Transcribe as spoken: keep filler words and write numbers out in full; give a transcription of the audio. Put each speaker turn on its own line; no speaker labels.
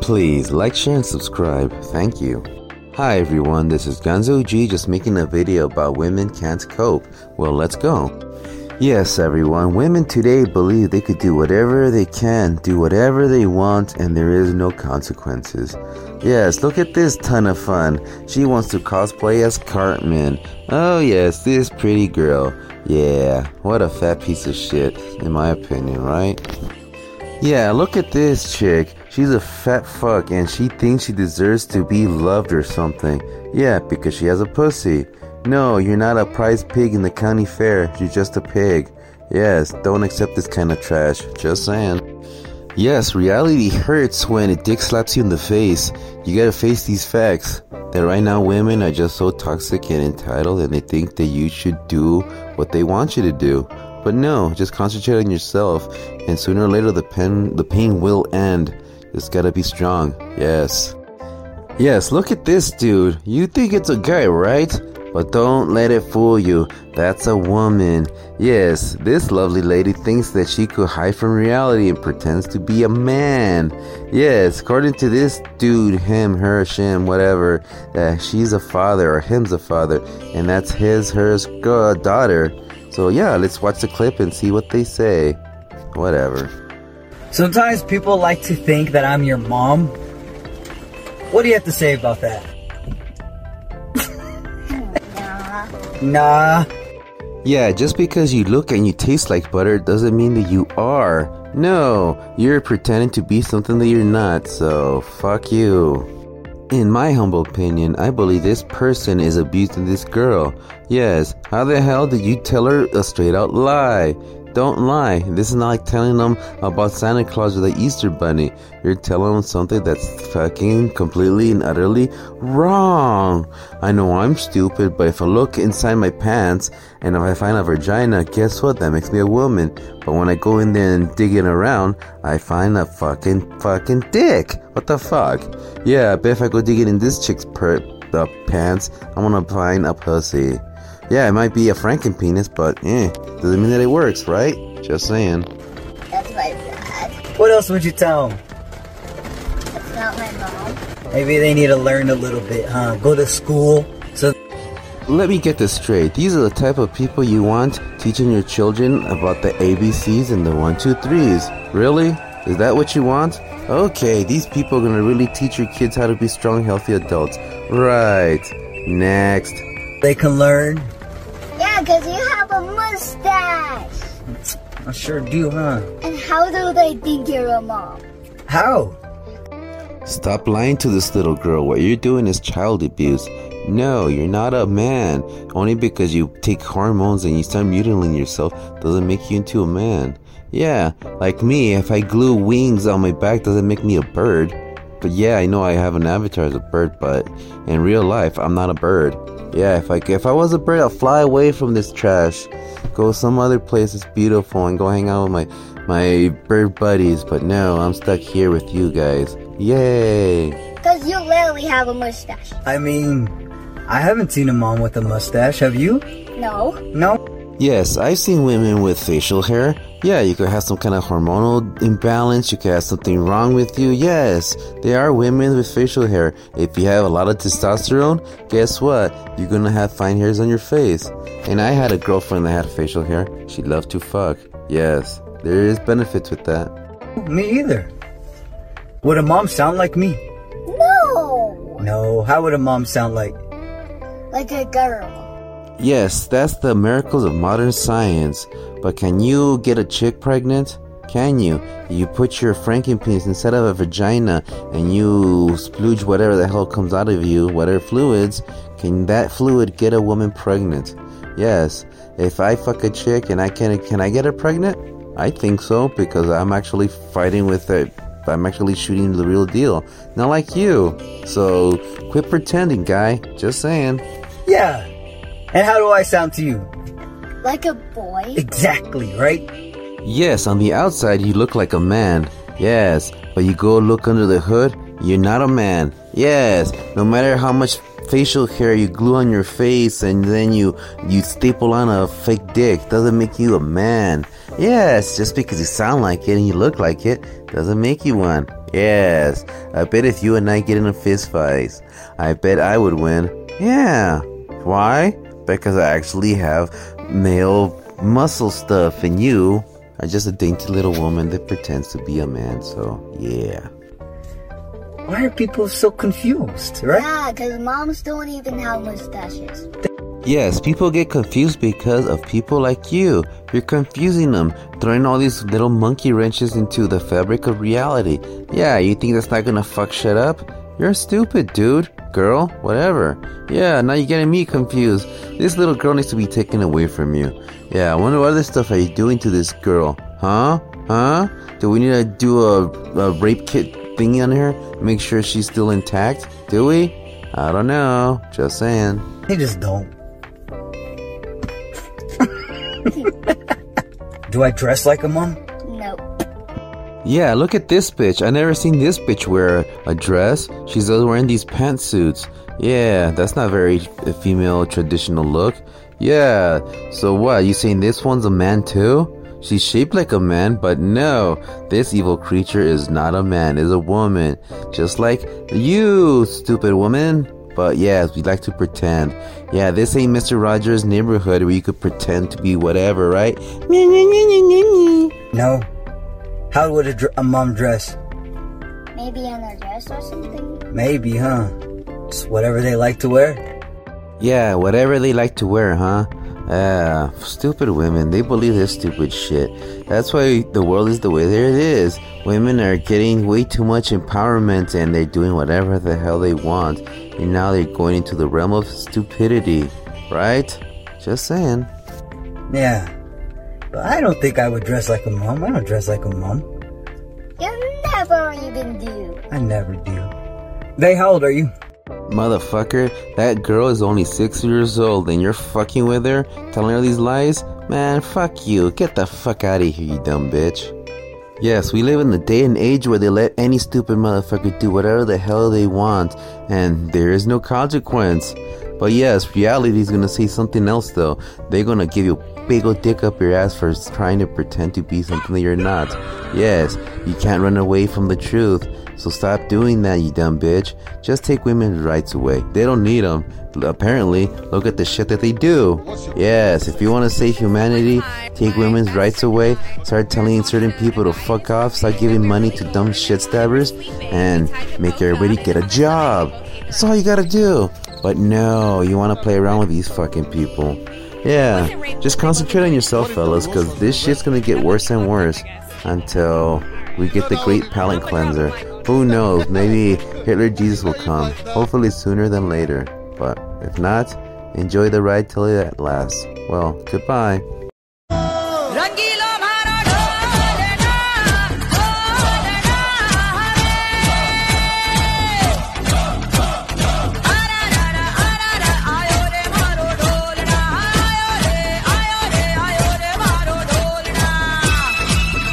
Please like, share, and subscribe. Thank you. Hi everyone, this is Gonzo G just making a video about women can't cope. Well, let's go. Yes everyone, women today believe they could do whatever they can, do whatever they want, and there is no consequences. Yes, look at this ton of fun. She wants to cosplay as Cartman. Oh yes, this pretty girl. Yeah, what a fat piece of shit, in my opinion, right? Yeah, look at this chick. She's a fat fuck and she thinks she deserves to be loved or something. Yeah, because she has a pussy. No, you're not a prize pig in the county fair. You're just a pig. Yes, don't accept this kind of trash. Just saying. Yes, reality hurts when a dick slaps you in the face. You gotta face these facts. That right now women are just so toxic and entitled and they think that you should do what they want you to do. But no, just concentrate on yourself and sooner or later the pain, the pain will end. Just gotta be strong. Yes. Yes, look at this dude. You think it's a guy, right? But don't let it fool you. That's a woman. Yes, this lovely lady thinks that she could hide from reality and pretends to be a man. Yes, according to this dude, him, her, shim, whatever, that she's a father or him's a father, and that's his, hers, uh, daughter. So yeah, let's watch the clip and see what they say. Whatever.
Sometimes people like to think that I'm your mom. What do you have to say about that? Nah.
Yeah, just because you look and you taste like butter doesn't mean that you are. No, you're pretending to be something that you're not, so fuck you. In my humble opinion, I believe this person is abusing this girl. Yes, how the hell did you tell her a straight out lie? Don't lie. This is not like telling them about Santa Claus or the Easter Bunny. You're telling them something that's fucking completely and utterly wrong. I know I'm stupid, but if I look inside my pants and if I find a vagina, guess what? That makes me a woman. But when I go in there and dig it around, I find a fucking fucking dick. What the fuck? Yeah, I bet if I go dig it in this chick's per- uh, pants, I'm gonna find a pussy. Yeah, it might be a Franken penis, but eh, doesn't mean that it works, right? Just saying.
That's my dad.
What else would you tell them?
That's not my mom.
Maybe they need to learn a little bit, huh? Go to school. So
let me get this straight. These are the type of people you want teaching your children about the A B Cs and the one, two, threes. Really? Is that what you want? Okay, these people are gonna really teach your kids how to be strong, healthy adults. Right. Next.
They can learn.
Yeah, because you have a mustache.
I sure do, huh?
And how do they think you're a mom?
How?
Stop lying to this little girl. What you're doing is child abuse. No, you're not a man. Only because you take hormones and you start mutilating yourself doesn't make you into a man. Yeah, like me, if I glue wings on my back doesn't make me a bird. But yeah, I know I have an avatar as a bird, but in real life, I'm not a bird. Yeah, if I, if I was a bird, I'd fly away from this trash. Go some other place that's beautiful and go hang out with my, my bird buddies. But no, I'm stuck here with you guys. Yay!
Because you literally have a mustache.
I mean, I haven't seen a mom with a mustache, have you?
No.
No?
Yes, I've seen women with facial hair. Yeah, you could have some kind of hormonal imbalance. You could have something wrong with you. Yes, there are women with facial hair. If you have a lot of testosterone, guess what? You're gonna have fine hairs on your face. And I had a girlfriend that had facial hair. She loved to fuck. Yes, there is benefits with that.
Me either. Would a mom sound like me?
No.
No, how would a mom sound like?
Like a girl.
Yes, that's the miracles of modern science. But can you get a chick pregnant? Can you? You put your Franken penis inside of a vagina and you splooge whatever the hell comes out of you, whatever fluids, can that fluid get a woman pregnant? Yes. If I fuck a chick and I can, can I get her pregnant? I think so, because I'm actually fighting with it. I'm actually shooting the real deal. Not like you. So quit pretending, guy. Just saying.
Yeah. And how do I sound to you?
Like a boy?
Exactly, right?
Yes, on the outside you look like a man. Yes, but you go look under the hood, you're not a man. Yes, no matter how much facial hair you glue on your face and then you, you staple on a fake dick doesn't make you a man. Yes, just because you sound like it and you look like it doesn't make you one. Yes, I bet if you and I get in a fist fight, I bet I would win. Yeah. Why? Because I actually have male muscle stuff, and you are just a dainty little woman that pretends to be a man, so yeah.
Why are people so confused, right?
Yeah, because moms don't even have mustaches.
Yes, people get confused because of people like you. You're confusing them, throwing all these little monkey wrenches into the fabric of reality. Yeah, you think that's not gonna fuck shit up? You're stupid, dude. Girl, whatever. Yeah, now you're getting me confused. This little girl needs to be taken away from you. Yeah, I wonder what other stuff are you doing to this girl? Huh? Huh? Do we need to do a, a rape kit thingy on her? Make sure she's still intact? Do we? I don't know. Just saying.
They just don't. Do I dress like a mom?
Nope.
Yeah, look at this bitch. I never seen this bitch wear a dress. She's always wearing these pantsuits. Yeah, that's not very a female traditional look. Yeah, so what? You saying this one's a man too? She's shaped like a man, but no, this evil creature is not a man, is a woman. Just like you, stupid woman. But yes, we like to pretend. Yeah, this ain't Mister Rogers' neighborhood where you could pretend to be whatever, right?
No. How would a, dr- a mom dress?
Maybe in a dress or something?
Maybe, huh? Just whatever they like to wear?
Yeah, whatever they like to wear, huh? Ah, stupid women. They believe this stupid shit. That's why the world is the way that it is. Women are getting way too much empowerment and they're doing whatever the hell they want. And now they're going into the realm of stupidity. Right? Just saying.
Yeah. But I don't think I would dress like a mom. I don't dress like a mom.
You never even do.
I never do. Vay, how old are you?
Motherfucker, that girl is only six years old and you're fucking with her, telling her these lies? Man, fuck you. Get the fuck out of here, you dumb bitch. Yes, we live in the day and age where they let any stupid motherfucker do whatever the hell they want, and there is no consequence. But yes, reality is gonna say something else though. They're gonna give you a big old dick up your ass for trying to pretend to be something that you're not. Yes, you can't run away from the truth. So stop doing that, you dumb bitch. Just take women's rights away. They don't need them. Apparently, look at the shit that they do. Yes, if you want to save humanity, take women's rights away, start telling certain people to fuck off, start giving money to dumb shit stabbers, and make everybody get a job. That's all you gotta do. But no, you want to play around with these fucking people. Yeah, just concentrate on yourself, fellas, because this shit's gonna get worse and worse until we get the great palate cleanser. Who knows, maybe Hitler Jesus will come. Hopefully sooner than later. But if not, enjoy the ride till it lasts. Well, goodbye.